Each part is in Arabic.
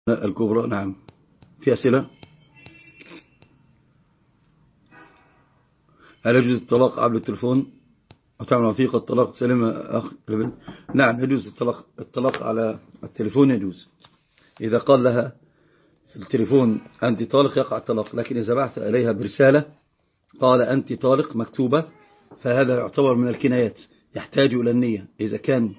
الكبرى. نعم. في أسئلة؟ هل يجوز الطلاق قبل التلفون وتعمل وثيقة طلاق سليمة أخ؟ نعم يجوز الطلاق على التلفون يجوز. إذا قال لها في التليفون أنت طالق يقع الطلاق، لكن إذا بعث إليها برسالة قال أنت طالق مكتوبة فهذا يعتبر من الكنايات، يحتاج إلى النية. إذا كان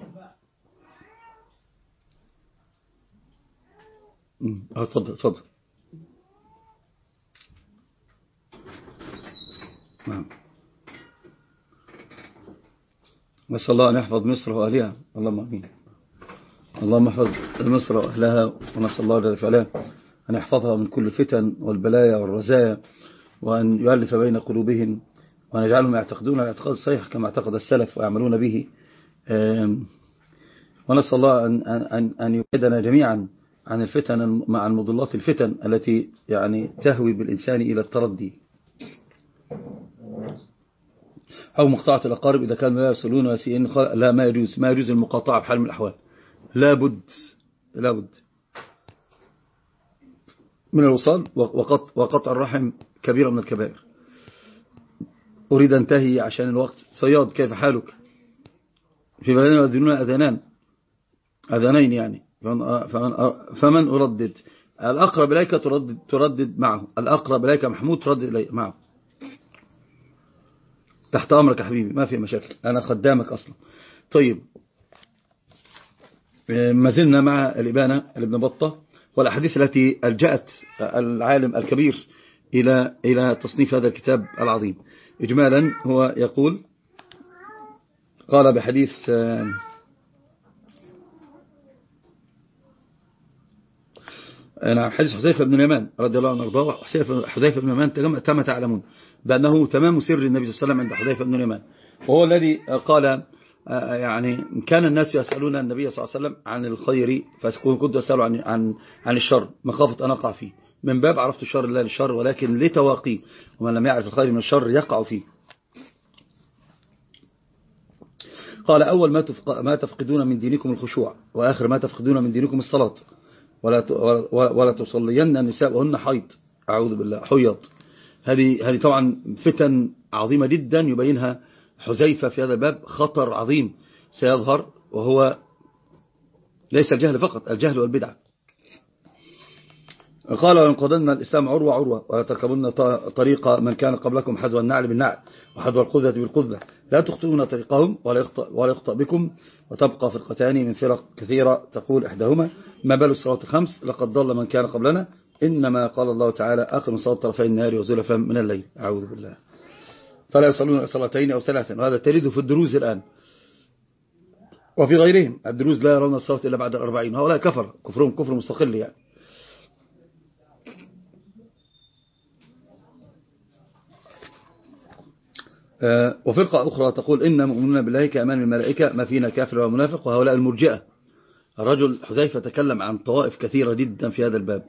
تفضل. نعم. نسأل الله أن يحفظ مصر وأهلها، اللهم آمين. اللهم احفظ مصر وأهلها، ونسأل الله جل وعلا أن يحفظها من كل الفتن والبلايا والرزايا، وأن يؤلف بين قلوبهم، وأن يجعلهم يعتقدون الاعتقاد الصحيح كما اعتقد السلف ويعملون به. ونسأل الله أن يبعدنا جميعا عن الفتن مع المضلات الفتن التي يعني تهوي بالإنسان إلى التردي أو مقطعة الأقارب إذا كانوا لا يصلون ويسيئين. لا، ما يجوز المقاطعة بحال من الأحوال. لا بد من الوصال، وقطع الرحم كبيرة من الكبائر. أريد أنتهي عشان الوقت. صياد، كيف حالك؟ في بلدنا يؤذنون أذانين يعني، فمن أردد؟ الأقرب إليك تردد معه، الأقرب إليك محمود تردد إليه معه. تحت أمرك يا حبيبي، ما في مشاكل، أنا خدامك أصلا. طيب، ما زلنا مع الإبانة لابن بطة والأحاديث التي ألجأت العالم الكبير إلى تصنيف هذا الكتاب العظيم. إجمالا هو يقول، قال بحديث حديث حذيفة بن اليمان رضي الله عنه وارضاه. حذيفة بن اليمان كما تعلمون بأنه تمام سر النبي صلى الله عليه وسلم عند حذيفة بن اليمان، وهو الذي قال يعني كان الناس يسألون النبي صلى الله عليه وسلم عن الخير، فكنت أسأله عن الشر مخافة أن أقع فيه، من باب عرفت الشر لا للشر ولكن لتواقيه، ومن لم يعرف الخير من الشر يقع فيه. قال أول ما تفقدون من دينكم الخشوع، وآخر ما تفقدون من دينكم الصلاة، ولا تصلين النساء وهن حيض، أعوذ بالله، حيض. هذه طبعا فتن عظيمة جدا يبينها حذيفة في هذا الباب. خطر عظيم سيظهر، وهو ليس الجهل فقط، الجهل والبدعة. قال وينقضن الإسلام عروة ويتركبن طريق من كان قبلكم حذو النعل بالنعل وحذو القذة بالقذة، لا تخطئون طريقهم ولا يخطئ بكم، وتبقى فرقتان من فرق كثيرة تقول إحداهما ما بال الصلوات الخمس لقد ضل من كان قبلنا، إنما قال الله تعالى أقم الصلاة طرفي النهار وزلفا من الليل، أعوذ بالله. فلا يصلون صلاتين أو ثلاثا، وهذا تريد في الدروز الآن وفي غيرهم. الدروز لا يرون الصلاة إلا بعد 40، هؤلاء كفرهم كفر مستقل يعني. وفرقة أخرى تقول إن مؤمنون بالله كأمان الملائكة ما فينا كافر ومنافق، وهؤلاء المرجئة. الرجل حذيفة تكلم عن طوائف كثيرة جدا في هذا الباب.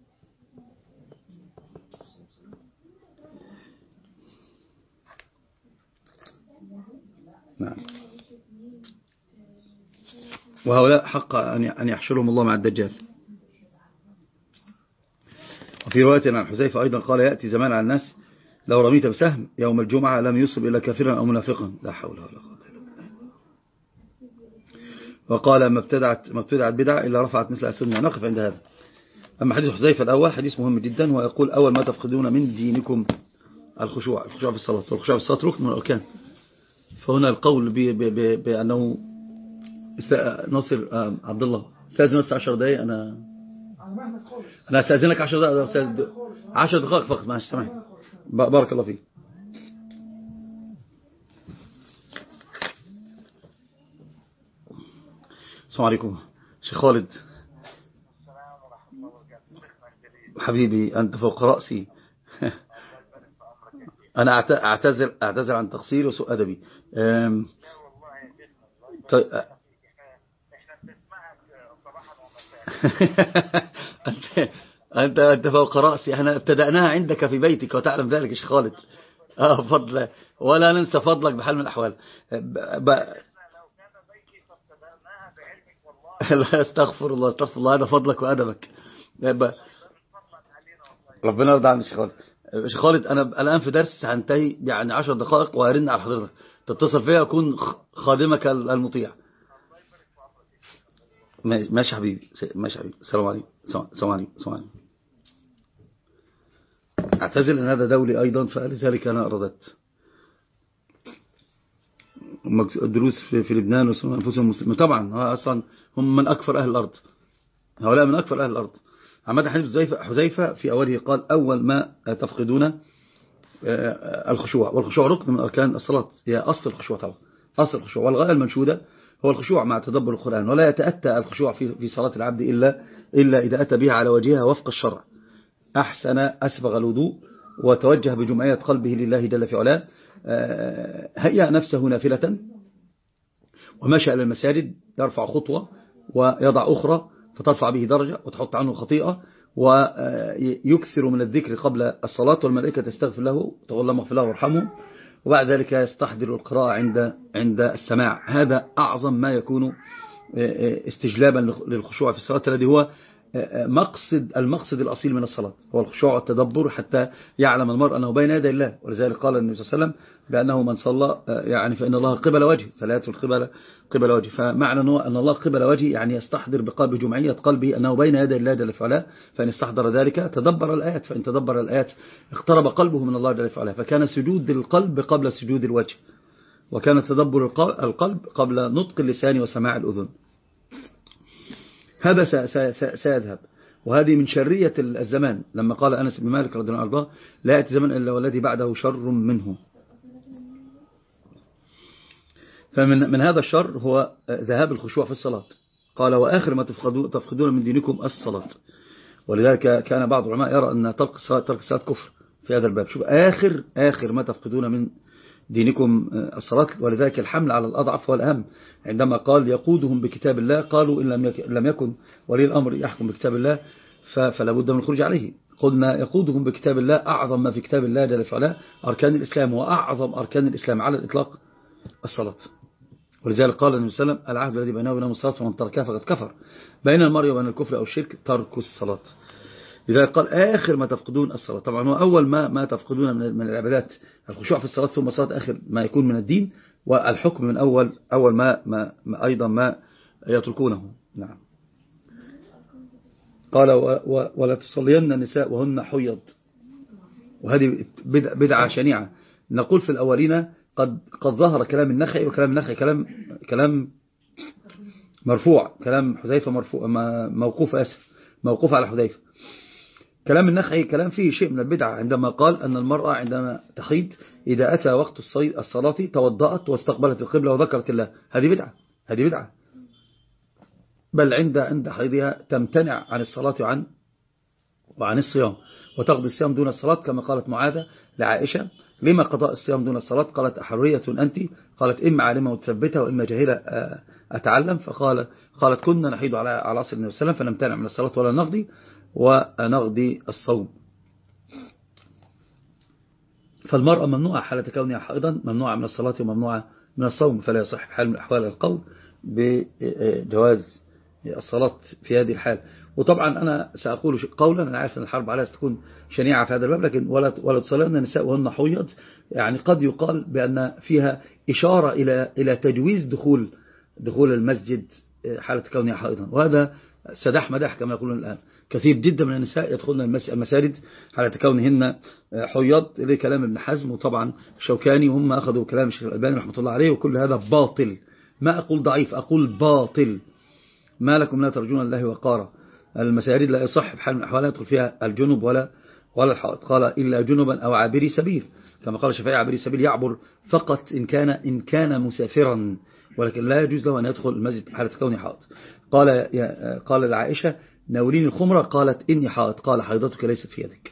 نعم. وهؤلاء حق أن يحشرهم الله مع الدجال. وفي رواية عن حذيفة أيضا قال يأتي زمان على الناس لو رميت بسهم يوم الجمعة لم يصب إلا كافرا أو منافقا، لا حول ولا قوة إلا بالله. وقال ما ابتدعت بدعة إلا رفعت مثل السنة. نقف عند هذا. أما حديث حذيفة الأول حديث مهم جدا، ويقول أول ما تفقدون من دينكم الخشوع في الصلاة، والخشوع في الصلاة ركن من الأركان. فهنا القول بأنه ناصر عبد الله استاذن بس 10 دقائق. أنا استاذنك 10 دقائق، 10 دقائق فقط، معلش سامحني، بارك الله فيك. السلام عليكم شيخ خالد. حبيبي أنت فوق رأسي. أنا أعتذر عن تقصيري وسوء أدبي. أنت فوق رأسي. احنا ابتدأناها عندك في بيتك وتعلم ذلك يا شيخ خالد. فضل، ولا ننسى فضلك بحال من الأحوال. لا، استغفر الله هذا فضلك وأدبك. ربنا يرضى عنك يا شيخ خالد. شيخ خالد أنا الآن في درس هنتهي يعني 10 دقائق وأرن على حضرتك تتصل فيها أكون خادمك المطيع. ماشي حبيبي، ماشي حبيبي. السلام عليكم. السلام عليكم. السلام عليكم. اعتزل ان هذا دولي ايضا، فلذلك انا رددت. الدروس في لبنان وسموا انفسهم مسلمين طبعا، اصلا هم من اكثر اهل الارض، هؤلاء من اكثر اهل الارض. عماد حديث حذيفه في اوله قال اول ما تفقدون الخشوع، والخشوع ركن من اركان الصلاه، هي اصل الخشوع طبعا، اصل الخشوع والغايه المنشوده هو الخشوع مع تدبر القرآن. ولا يتأتى الخشوع في صلاة العبد إلا إذا أتى بها على وجهها وفق الشرع، أحسن أسبغ الوضوء وتوجه بجمعية قلبه لله جل في علاه، هيأ نفسه نافلة ومشى إلى المساجد، يرفع خطوة ويضع أخرى فترفع به درجة وتحط عنه خطيئة، ويكثر من الذكر قبل الصلاة والملائكة تستغفر له تقول اللهم اغفر له وارحمه، وبعد ذلك يستحضر القراءة عند السماع. هذا أعظم ما يكون استجلابا للخشوع في الصلاة، الذي هو المقصد الأصيل من الصلاة، هو الخشوع والتدبر حتى يعلم المرء أنه بين يدي الله. ولذلك قال النبي صلى الله عليه وسلم بأنه من صلى يعني فإن الله قبل وجهه فلا يدخل قبل وجهه. فمعنى أن الله قبل وجهه يعني يستحضر بقلب جمعية قلبه أنه بين يدي الله جل وعلا، فإن استحضر ذلك تدبر الآيات، فإن تدبر الآيات اقترب قلبه من الله جل وعلا، فكان سجود القلب قبل سجود الوجه، وكان تدبر القلب قبل نطق اللسان وسماع الأذن. هذا سيذهب، وهذه من شرية الزمان، لما قال أنس بن مالك رضي الله عنه لا يأتي زمن إلا والذي بعده شر منه. فمن هذا الشر هو ذهاب الخشوع في الصلاة. قال وآخر ما تفقدون من دينكم الصلاة. ولذلك كان بعض العلماء يرى أن ترك الصلاة كفر في هذا الباب. شوف آخر ما تفقدون من دينكم الصلاة. ولذلك الحمل على الأضعف والأهم، عندما قال يقودهم بكتاب الله، قالوا إن لم يكن ولي الأمر يحكم بكتاب الله فلا بد من الخروج عليه. قلنا يقودهم بكتاب الله، أعظم ما في كتاب الله جل وعلا أركان الإسلام، وأعظم أركان الإسلام على الإطلاق الصلاة. ولذلك قال النبي صلى الله عليه وسلم العهد الذي بينه وبين الصلاة ومن تركها فقد كفر. بين المرء وبين الكفر أو الشرك ترك الصلاة. لذلك قال آخر ما تفقدون الصلاة. طبعا هو أول ما تفقدون من العبادات الخشوع في الصلاة، ثم الصلاة آخر ما يكون من الدين، والحكم من أول ما أيضا ما يتركونه. نعم. قال ولا تصلين النساء وهن حيض، وهذه بدعة شنيعة. نقول في الأولين قد ظهر كلام النخعي، وكلام النخعي كلام مرفوع، كلام حذيفة مرفوع موقوف على حذيفة. كلام النخعي كلام فيه شيء من البدعة، عندما قال أن المرأة عندما تحيض إذا أتى وقت الصلاة توضأت واستقبلت القبلة وذكرت الله. هذه بدعة. بل عند حيضها تمتنع عن الصلاة وعن الصيام، وتقضي الصيام دون الصلاة، كما قالت معاذة لعائشة لما قضاء الصيام دون الصلاة؟ قالت أحرية أنت؟ قالت إما عالمة متثبتة وإما جاهلة أتعلم. قالت كنا نحيض على عصر النبي صلى الله عليه وسلم فنمتنع من الصلاة ولا ونقضي الصوم. فالمرأة ممنوعة حالة كونها حائضا، ممنوعة من الصلاة وممنوعة من الصوم، فلا يصح بحال من الأحوال القول بجواز الصلاة في هذه الحال. وطبعا أنا سأقول قولا، أنا عارف أن الحرب عليها ستكون شنيعة في هذا الباب، لكن ولا تصلين النساء وهن حيض، يعني قد يقال بأن فيها إشارة إلى تجويز دخول المسجد حالة كونها حائضا، وهذا سداح مداح كما يقولون الآن. كثير جدا من النساء يدخلن المساجد حالة كونهن حيض، إليه كلام ابن حزم وطبعا شوكاني، وهم أخذوا كلام الشيخ الألباني رحمة الله عليه، وكل هذا باطل. ما أقول ضعيف، أقول باطل. ما لكم لا ترجون الله وقارا. المساجد لا يصح بحال من الأحوال يدخل فيها الجنب ولا الحائض. قال إلا جنبا أو عابري سبيل، كما قال الشافعي عابري سبيل يعبر فقط إن كان مسافرا، ولكن لا يجوز له أن يدخل المسجد حالة كونه حائض. قال لعائشة ناوليني الخمرة، قالت إني حائض، قال حيضتك ليست في يدك،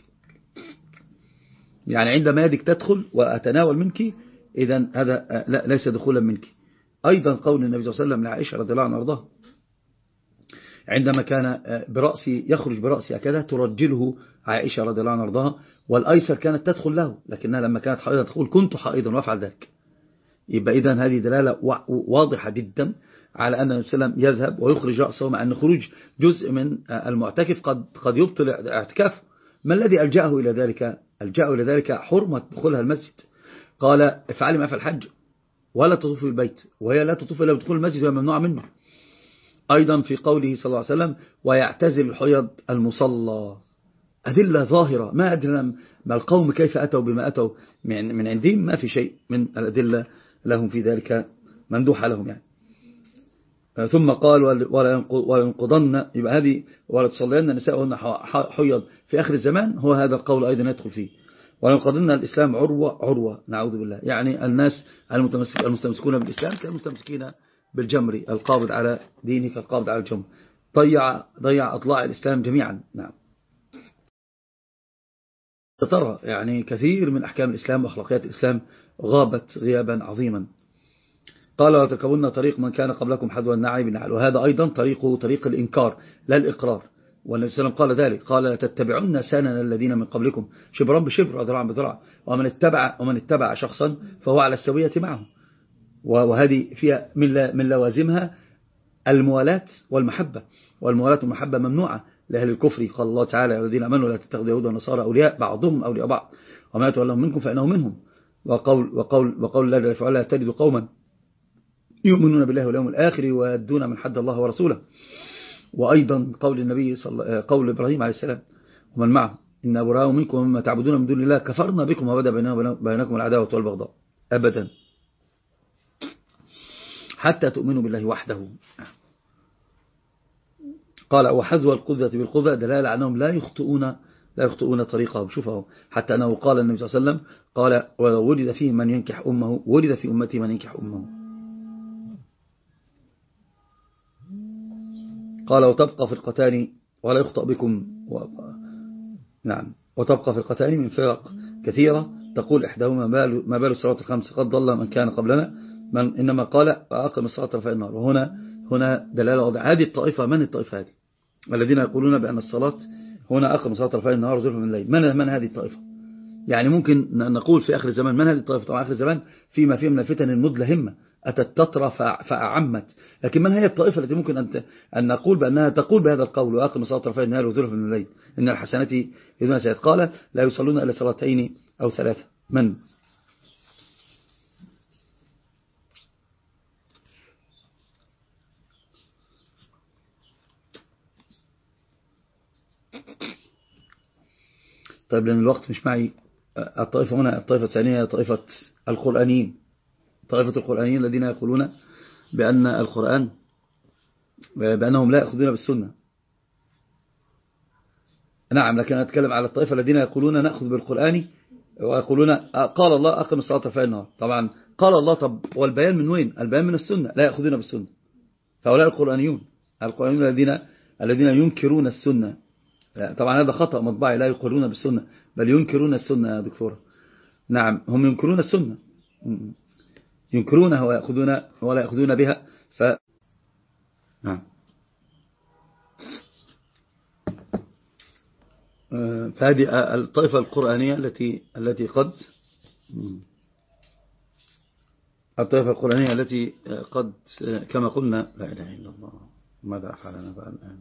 يعني عندما يدك تدخل وأتناول منك، إذن هذا ليس دخولا منك. أيضا قول النبي صلى الله عليه وسلم لعائشة رضي الله عنها وارضاها عندما كان يخرج برأسي هكذا ترجله عائشة رضي الله عنها وارضاها، والأيسر كانت تدخل له، لكنها لما كانت حائضا تقول كنت حائضا وافعل ذلك. يبقى إذن هذه دلالة واضحة جدا على أن السلام يذهب ويخرج رأسه، مع أن خروج جزء من المعتكف قد يبطل اعتكافه. ما الذي ألجأه إلى ذلك؟ ألجأه إلى ذلك حرمة دخولها المسجد. قال افعلي ما في الحج ولا تطوفي البيت، وهي لا تطوف إلا بدخول المسجد وهي ممنوعة منه. أيضا في قوله صلى الله عليه وسلم ويعتزل الحيض المصلى. أدلة ظاهرة، ما أدري ما القوم كيف أتوا بما أتوا من عندهم، ما في شيء من الأدلة لهم في ذلك مندوحة لهم يعني. ثم قال ولا ينقضن، يبقى هذه ولا تصلين نساءهن حيض في آخر الزمان، هو هذا القول أيضا يدخل فيه. ولا ينقضن الإسلام عروة نعوذ بالله، يعني الناس المستمسكون بالإسلام كالمستمسكين بالجمر، القابض على دينه كالقابض على الجمر، ضيع أطلاع الإسلام جميعا. نعم، ترى يعني كثير من أحكام الإسلام وأخلاقيات الإسلام غابت غيابا عظيما. قال وتركبن طريق من كان قبلكم حذو النعل بالنعل، وهذا أيضا طريق الإنكار لا الإقرار. والنبي صلى الله عليه وسلم قال ذلك، قال تتبعون سنن الذين من قبلكم شبرا بشبر وذراعا بذراع، ومن اتبع شخصا فهو على السوية معه. وهذه فيها من لوازمها الموالاة والمحبة، والموالاة والمحبة ممنوعة لأهل الكفر. قال الله تعالى الذين آمنوا لا تتخذوا يهود ونصارى أولياء بعضهم أولياء بعض وما يتولهم منكم فإنهم منهم. وقول الله فعلا تجد قوما يؤمنون بالله واليوم الآخر ويدون من حد الله ورسوله. وأيضا قول النبي قول إبراهيم عليه السلام ومن معه إن براء منكم ومما تعبدون من دون الله كفرنا بكم وبدأ بينكم العداوة والبغضاء أبدا حتى تؤمنوا بالله وحده. قال وحذو القذة بالقذة دلالة على أنهم لا يخطئون طريقهم. شوفوا حتى أنه قال النبي صلى الله عليه وسلم قال ولد فيه من ينكح أمه، ولد في أمتي من ينكح أمه. قال وتبقى فرقتان ولا يخطأ بكم نعم، وتبقى فرقتان من فرق كثيرة تقول إحداهما ما بال الصلاة الخمس قد ضل من كان قبلنا، من إنما قال أقم الصلاة طرفي النهار. وهنا دلالة واضحة. هذه الطائفة من الطائفة هذه الذين يقولون بأن الصلاة هنا أقم الصلاة طرفي النهار وزلفا من الليل، من هذه الطائفة؟ يعني ممكن نقول في آخر الزمان من هذه الطائفة؟ طبعا آخر الزمان فيما فيه من الفتن المدلهمة أتت تترى فأعمت، لكن من هي الطائفة التي ممكن أن نقول بأنها تقول بهذا القول وأقم الصلاة طرفي النهار وزلفا من الليل إن الحسنات يذهبن سيئات؟ قال لا يصلون إلا صلاتين أو ثلاثة. من؟ طيب لأن الوقت مش معي. الطائفة هنا الطائفة الثانية طائفة القرآنيين، طائفة القرآنيين الذين يقولون بأن القرآن بأنهم لا يأخذون بالسنة. نعم، لكن أتكلم على الطائفة الذين يقولون نأخذ بالقرآن ويقولون قال الله أقم الصلاة طرفي النهار. طبعا قال الله، طب والبيان من وين؟ البيان من السنة، لا يأخذون بالسنة. فهؤلاء القرآنيون الذين ينكرون السنة. طبعا هذا خطأ مطبعي، لا يقولون بالسنة بل ينكرون السنة يا دكتورة. نعم، هم ينكرون السنة، ينكرونها ولا يأخذون بها. نعم. فهذه الطائفة القرآنية التي قد كما قلنا لا إله إلا الله ماذا أفعلنا بقى الآن.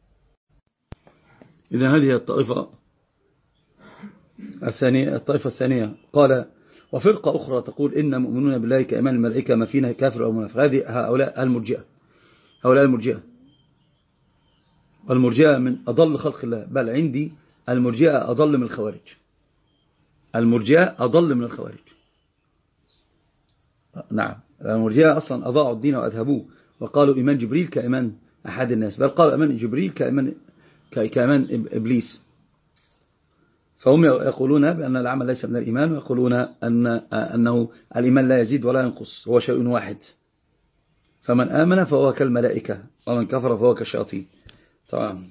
إذا هذه الطائفة الثانية قال وفرقة أخرى تقول إن مؤمنون بالله كإيمان الملائكة ما فينا كافر أو منافق. هؤلاء المرجئة والمرجئة من أضل خلق الله، بل عندي المرجئة أضل من الخوارج. نعم، المرجئة أصلا أضاعوا الدين وأذهبوه وقالوا إيمان جبريل كإيمان أحد الناس، بل قالوا إيمان جبريل كإيمان إبليس. فهم يقولون بأن العمل ليس من الإيمان، ويقولون أنه الإيمان لا يزيد ولا ينقص، هو شيء واحد. فمن آمن فهو كالملائكة ومن كفر فهو كالشياطين. طبعا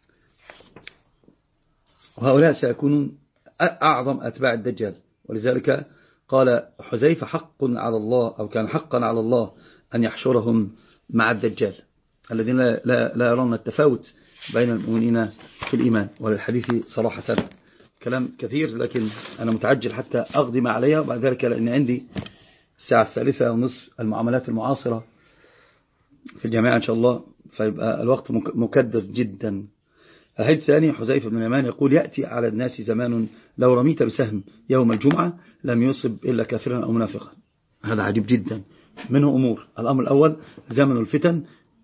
وهؤلاء سيكونون أعظم أتباع الدجال. ولذلك قال حذيفة حق على الله أو كان حقا على الله أن يحشرهم مع الدجال الذين لا يرون التفاوت بين المؤمنين في الإيمان. وللحديث صراحة كلام كثير، لكن أنا متعجل حتى أقدم عليها، وبعد ذلك لأن عندي الساعة 3:30 المعاملات المعاصرة في الجامعة إن شاء الله، فيبقى الوقت مكدس جدا. الحديث الثاني حذيفة بن اليمان يقول يأتي على الناس زمان لو رميت بسهم يوم الجمعة لم يصب إلا كافرا أو منافقا. هذا عجيب جدا. منه أمور: الأمر الأول زمن الفتن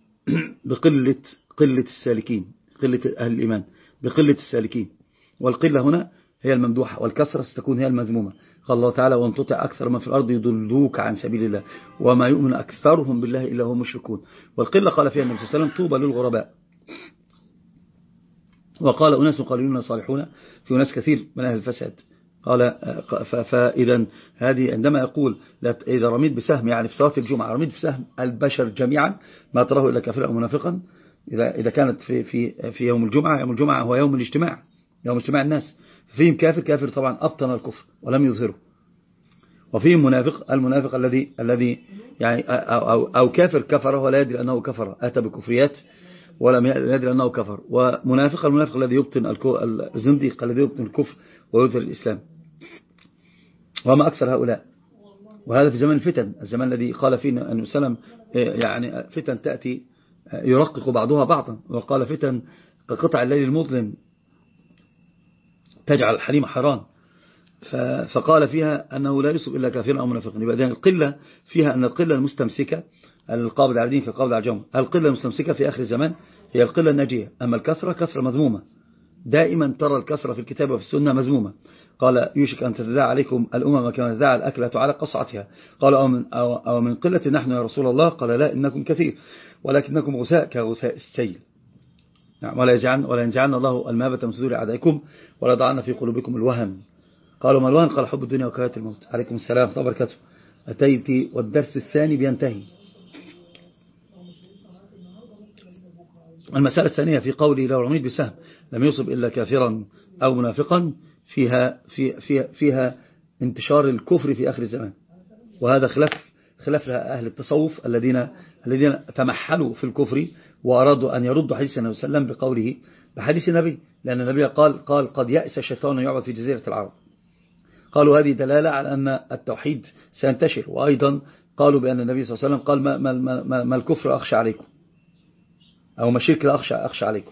قلة السالكين، قلة أهل الإيمان بقلة السالكين، والقلة هنا هي الممدوحة، والكثرة ستكون هي المذمومة. قال الله تعالى: وان تطع أكثر من في الأرض يضلوك عن سبيل الله وما يؤمن أكثرهم بالله إلا هم مشركون. والقلة قال فيها النبي صلى الله عليه وسلم: طوبى للغرباء. وقال: أناس قليلون صالحون، في ناس كثير من أهل الفساد. قال: فإذا هذه عندما يقول إذا رميت بسهم، يعني في صلاة الجمعة رميت بسهم البشر جميعا ما تراه إلا كافرا أو منافقا. إذا كانت في يوم الجمعة، يوم الجمعة هو يوم الاجتماع، يوم اجتماع الناس، فيهم كافر طبعا أبطن الكفر ولم يظهره، وفيهم منافق، المنافق الذي يعني أو كافر كفر ولا يدري أنه كفر، أتى بكفريات ولم يدري أنه كفر. ومنافق المنافق الذي يبطن الزنديق الذي يبطن الكفر ويظهر الإسلام. وما أكثر هؤلاء. وهذا في زمن الفتن، الزمان الذي قال فيه أن سلم يعني فتن تأتي يرقق بعضها بعضا، وقال فتن كقطع الليل المظلم تجعل الحريم حرام. فقال فيها أنه لا يصب إلا كافر أو منافق. يبقى دين القلة فيها أن القلة المستمسكة القابض على الدين في القابض على الجمع، القلة المستمسكة في آخر الزمان هي القلة الناجية. أما الكثرة كثرة مذمومة، دائما ترى الكثرة في الكتاب وفي السنة مذمومة. قال: يوشك أن تتداعى عليكم الأمم كما تداعى الأكلة على قصعتها. قال: أو من قلة نحن يا رسول الله؟ قال: لا، إنكم كثير ولكنكم غثاء كغثاء السيل. ولا ينزعن الله المهابة من صدور أعدائكم ولا يضعن في قلوبكم الوهن. قالوا: ما الوهن؟ قال: حب الدنيا وكراهية الموت. عليكم السلام ورحمة الله وبركاته. أتيت والدرس الثاني بينتهي. المسألة الثانية في قوله: لو رميت بسهم لم يصب إلا كافرا أو منافقا، فيها انتشار الكفر في آخر الزمان. وهذا خلاف أهل التصوف الذين تمحلوا في الكفر وأرادوا أن يردوا حديث النبي صلى الله عليه وسلم بقوله بحديث النبي، لأن النبي قال: قد يأس الشيطان يعبد في جزيرة العرب. قالوا هذه دلالة على أن التوحيد سينتشر. وأيضا قالوا بأن النبي صلى الله عليه وسلم قال: ما الكفر أخشى عليكم، أو ما الشرك أخشى عليكم،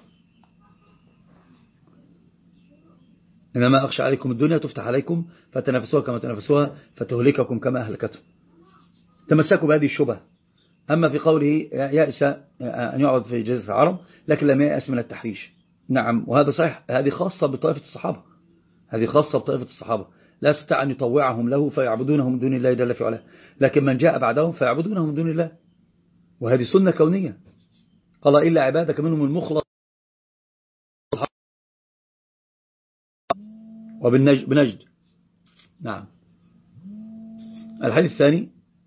إنما أخشى عليكم الدنيا تفتح عليكم فتنافسوها كما تنافسوها فتهلككم كما أهلكتهم. تمسكوا بهذه الشبهة. أما في قوله يأس أن يعبد في جزيرة العرب، لكن لم يأس من التحريش. نعم، وهذا صحيح. هذه خاصة بطائفة الصحابة، لا استطاع أن يطوعهم له فيعبدونه من دون الله جل في علاه، لكن من جاء بعدهم فيعبدونه من دون الله، وهذه سنة كونية. قال: إلا عبادك منهم المخلص وبنجد. نعم. الحديث الثاني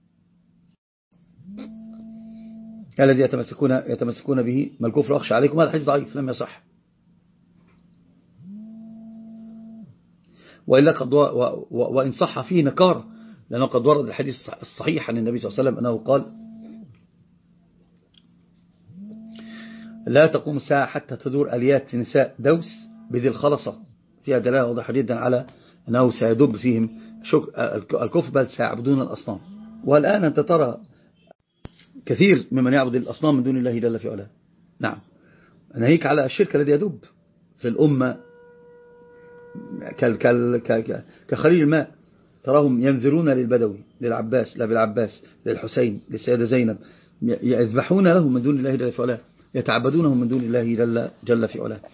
الذي يتمسكون به: ما الكفر أخشى عليكم. هذا الحديث ضعيف لم يصح، وإلا وإن صح فيه نكارة، لأنه قد ورد الحديث الصحيح عن النبي صلى الله عليه وسلم أنه قال: لا تقوم الساعة حتى تدور أليات نساء دوس بذي الخلصة. فيها دلالة واضحة جدا على أنه سيدب فيهم الكفر، بل سيعبدون الأصنام. والآن أنت ترى كثير ممن يعبد الأصنام من دون الله جل في علاه. نعم، ناهيك على الشرك الذي يدب في الأمة كخليل الماء. تراهم ينذرون للبدوي، للعباس، لا بالعباس، للحسين، للسيدة زينب، يذبحون لهم من دون الله جل في علاه، يتعبدونهم من دون الله جل في علاه.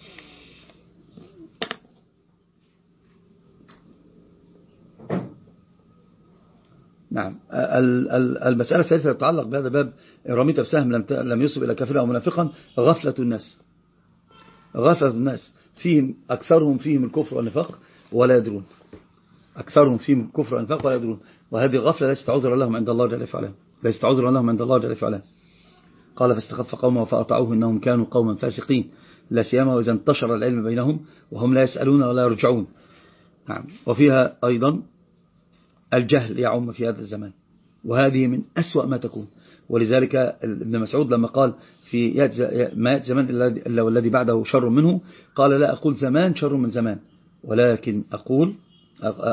نعم. المسألة الثالثة تتعلق بهذا الباب: رميت بسهم لم يصب إلى كافرا أو منافقا. غفلة الناس فيهم، أكثرهم فيهم الكفر والنفاق ولا يدرون. وهذه الغفلة ليست عذرا لهم عند الله جل في علاه. قال: فاستخف قومه فأطاعوه إنهم كانوا قوما فاسقين، لا سيما وإذا انتشر العلم بينهم وهم لا يسألون ولا يرجعون. نعم. وفيها أيضا الجهل يعم في هذا الزمان، وهذه من أسوأ ما تكون. ولذلك ابن مسعود لما قال في ما يأتي زمان إلا والذي بعده شر منه، قال: لا أقول زمان شر من زمان، ولكن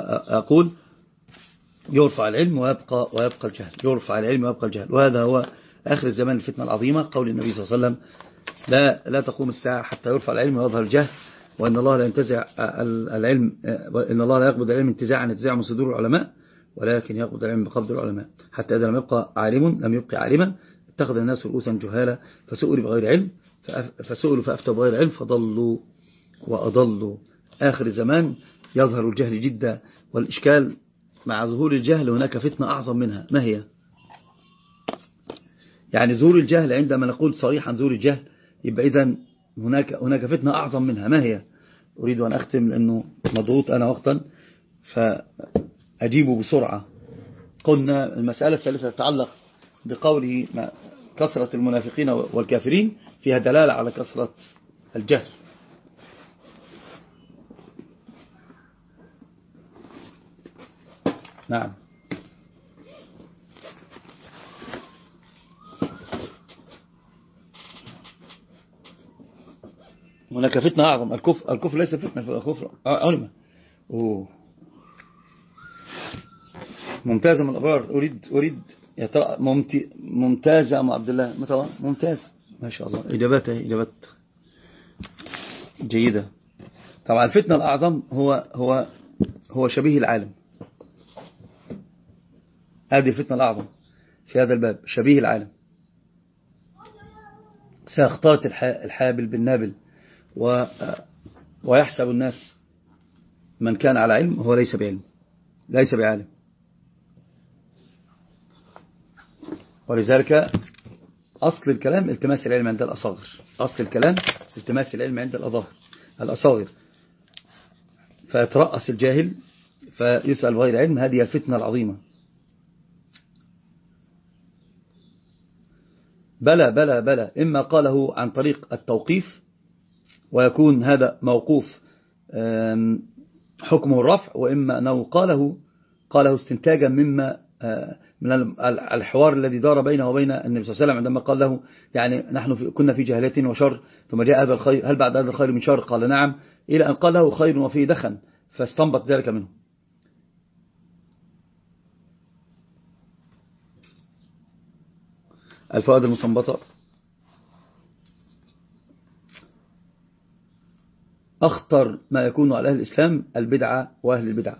أقول يرفع العلم ويبقى الجهل. وهذا هو آخر الزمان الفتنة العظيمة قول النبي صلى الله عليه وسلم لا تقوم الساعة حتى يرفع العلم ويظهر الجهل، وأن الله لا ينتزع العلم، إن الله لا يقبض العلم انتزاعا من صدور العلماء، ولكن يقبض العلم بقبض العلماء، حتى إذا لم يبقى عالم لم يبقى عالما اتخذ الناس رؤوسا جهالا فسئلوا بغير علم فأفتوا بغير علم فضلوا وأضلوا. آخر الزمان يظهر الجهل جدا، والإشكال مع ظهور الجهل هناك فتنة أعظم منها. ما هي؟ يعني ظهور الجهل، عندما نقول صريحا ظهور الجهل يبقى إذن هناك فتنة أعظم منها. ما هي؟ أريد أن أختم لأنه مضغوط أنا وقتا فأجيب بسرعة. قلنا المسألة الثالثة تتعلق بقوله كثرة المنافقين والكافرين فيها دلالة على كثرة الجهل. نعم. هناك فتنة أعظم. الكفر ليس فتنة، الكفر علم. ممتازة من الأبرار. أريد ممتازة أم عبد الله ممتاز ما شاء الله. إجابات جيدة. طبعا الفتنة الأعظم هو شبيه العالم. هذه الفتنة الأعظم في هذا الباب، شبيه العالم. سيختلط الحابل بالنابل ويحسب الناس من كان على علم هو ليس بعلم، ليس بعالم. ولذلك أصل الكلام التماس العلم عند الأصاغر. أصل الكلام التماس العلم عند الأصاغر. فيترأس الجاهل فيسأل غير علم. هذه الفتنة العظيمة. بلى إما قاله عن طريق التوقيف ويكون هذا موقوف حكمه الرفع، وإما أنه قاله استنتاجا مما من الحوار الذي دار بينه وبين النبي صلى الله عليه وسلم عندما قال له يعني نحن كنا في جهالة وشر ثم جاء هذا الخير، هل بعد هذا الخير من شر؟ قال نعم، إلى أن قال له خير وفيه دخن، فاستنبط ذلك منه. الفوائد المستنبطة: أخطر ما يكون على أهل الإسلام البدعة وأهل البدعة.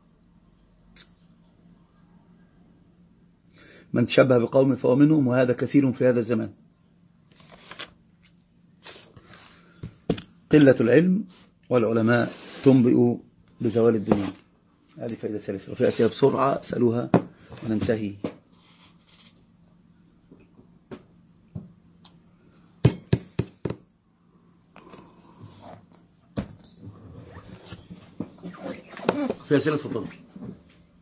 من تشبه بقوم فهو منهم، وهذا كثير في هذا الزمان. قلة العلم والعلماء تنبئ بزوال الدنيا. هذه فائدة ثالثة. وفي أسئلة بسرعة سألوها وننتهي. في أسئلة تفضل.